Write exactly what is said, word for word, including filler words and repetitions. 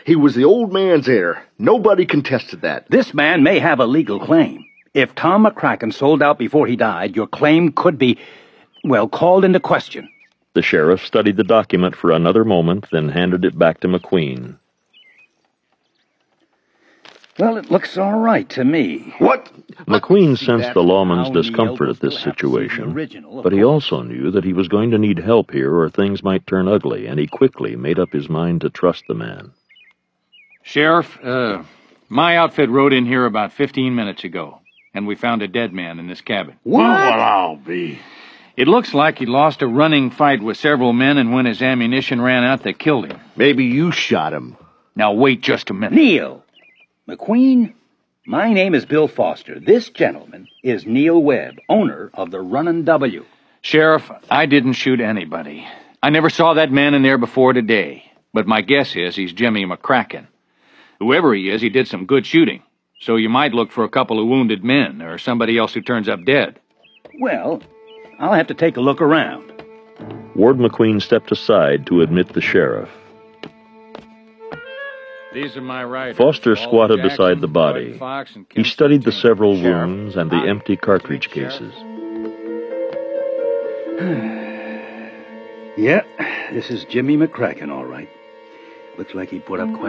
He was the old man's heir. Nobody contested that. This man may have a legal claim. If Tom McCracken sold out before he died, your claim could be, well, called into question. The sheriff studied the document for another moment, then handed it back to McQueen. Well, it looks all right to me. What? McQueen sensed the lawman's discomfort at this situation, but he also knew that he was going to need help here or things might turn ugly, and he quickly made up his mind to trust the man. Sheriff, uh, my outfit rode in here about fifteen minutes ago, and we found a dead man in this cabin. What? Well, I'll be. It looks like he lost a running fight with several men, and when his ammunition ran out, they killed him. Maybe you shot him. Now, wait just a minute. Neil! McQueen, my name is Bill Foster. This gentleman is Neil Webb, owner of the Runnin' W. Sheriff, I didn't shoot anybody. I never saw that man in there before today, but my guess is he's Jimmy McCracken. Whoever he is, he did some good shooting, so you might look for a couple of wounded men or somebody else who turns up dead. Well, I'll have to take a look around. Ward McQueen stepped aside to admit the sheriff. These are my riders. Foster Paul squatted Jackson, beside the body. Lloyd Fox, and He Kim studied the Santini. several Sheriff, wounds and the I- empty cartridge Sheriff. cases. Yeah, this is Jimmy McCracken, all right. Looks like he put up quite